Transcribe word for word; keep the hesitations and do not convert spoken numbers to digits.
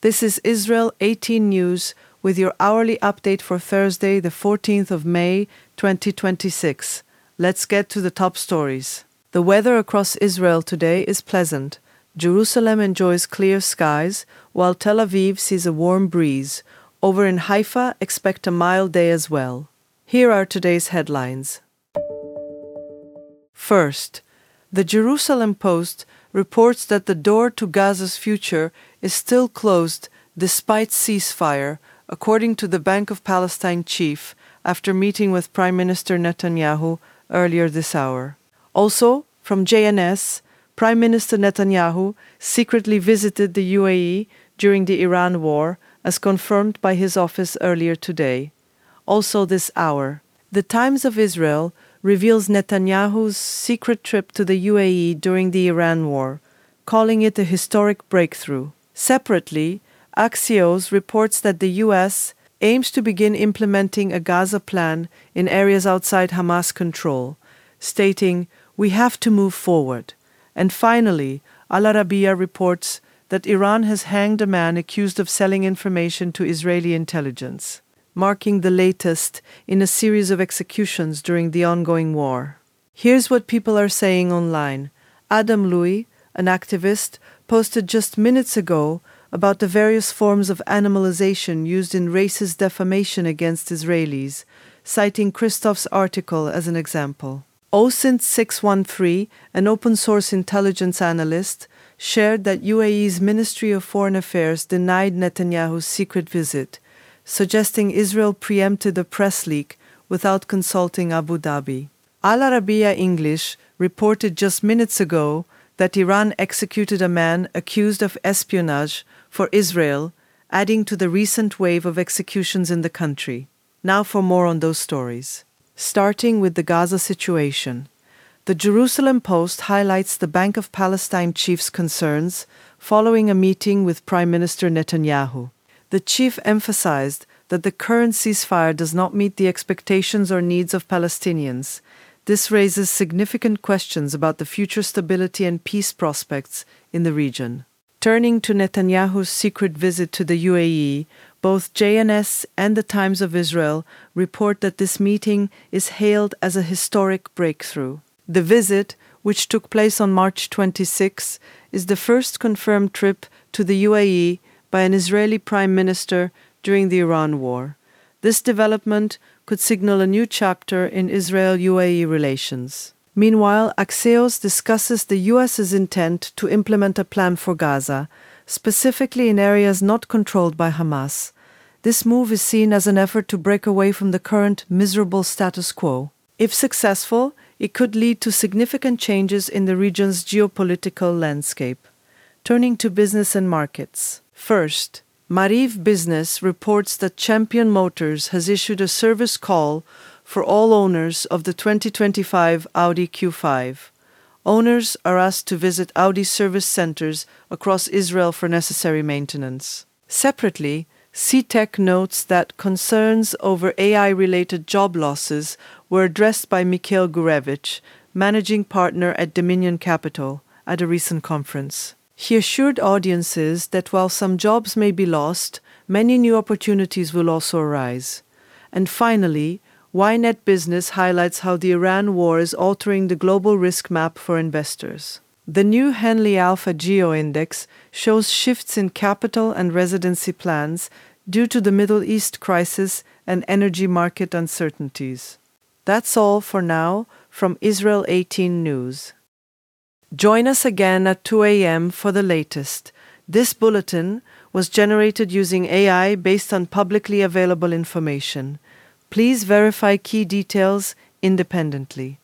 This is Israel eighteen News with your hourly update for Thursday, the fourteenth of May, twenty twenty-six. Let's get to the top stories. The weather across Israel today is pleasant. Jerusalem enjoys clear skies, while Tel Aviv sees a warm breeze. Over in Haifa, expect a mild day as well. Here are today's headlines. First, the Jerusalem Post reports that the door to Gaza's future is still closed despite ceasefire, according to the Bank of Palestine chief after meeting with Prime Minister Netanyahu earlier this hour. Also, from J N S, Prime Minister Netanyahu secretly visited the U A E during the Iran war, as confirmed by his office earlier today. Also this hour, The Times of Israel reveals Netanyahu's secret trip to the U A E during the Iran war, calling it a historic breakthrough. Separately, Axios reports that the U S aims to begin implementing a Gaza plan in areas outside Hamas control, stating, "We have to move forward." And finally, Al Arabiya reports that Iran has hanged a man accused of selling information to Israeli intelligence, marking the latest in a series of executions during the ongoing war. Here's what people are saying online. Adam Louis, an activist, posted just minutes ago about the various forms of animalization used in racist defamation against Israelis, citing Christoph's article as an example. O S I N T six one three, an open-source intelligence analyst, shared that U A E's Ministry of Foreign Affairs denied Netanyahu's secret visit, suggesting Israel preempted a press leak without consulting Abu Dhabi. Al Arabiya English reported just minutes ago that Iran executed a man accused of espionage for Israel, adding to the recent wave of executions in the country. Now for more on those stories. Starting with the Gaza situation. The Jerusalem Post highlights the Bank of Palestine chief's concerns following a meeting with Prime Minister Netanyahu. The chief emphasized that the current ceasefire does not meet the expectations or needs of Palestinians. This raises significant questions about the future stability and peace prospects in the region. Turning to Netanyahu's secret visit to the U A E, both J N S and the Times of Israel report that this meeting is hailed as a historic breakthrough. The visit, which took place on March twenty-sixth, is the first confirmed trip to the U A E by an Israeli prime minister during the Iran war. This development could signal a new chapter in Israel-U A E relations. Meanwhile, Axios discusses the U S's intent to implement a plan for Gaza, specifically in areas not controlled by Hamas. This move is seen as an effort to break away from the current miserable status quo. If successful, it could lead to significant changes in the region's geopolitical landscape. Turning to business and markets. First, Mariv Business reports that Champion Motors has issued a service call for all owners of the twenty twenty-five Audi Q five. Owners are asked to visit Audi service centers across Israel for necessary maintenance. Separately, C TEC notes that concerns over A I-related job losses were addressed by Mikhail Gurevich, managing partner at Dominion Capital, at a recent conference. He assured audiences that while some jobs may be lost, many new opportunities will also arise. And finally, Ynet Business highlights how the Iran war is altering the global risk map for investors. The new Henley Alpha Geo Index shows shifts in capital and residency plans due to the Middle East crisis and energy market uncertainties. That's all for now from Israel eighteen News. Join us again at two a.m. for the latest. This bulletin was generated using A I based on publicly available information. Please verify key details independently.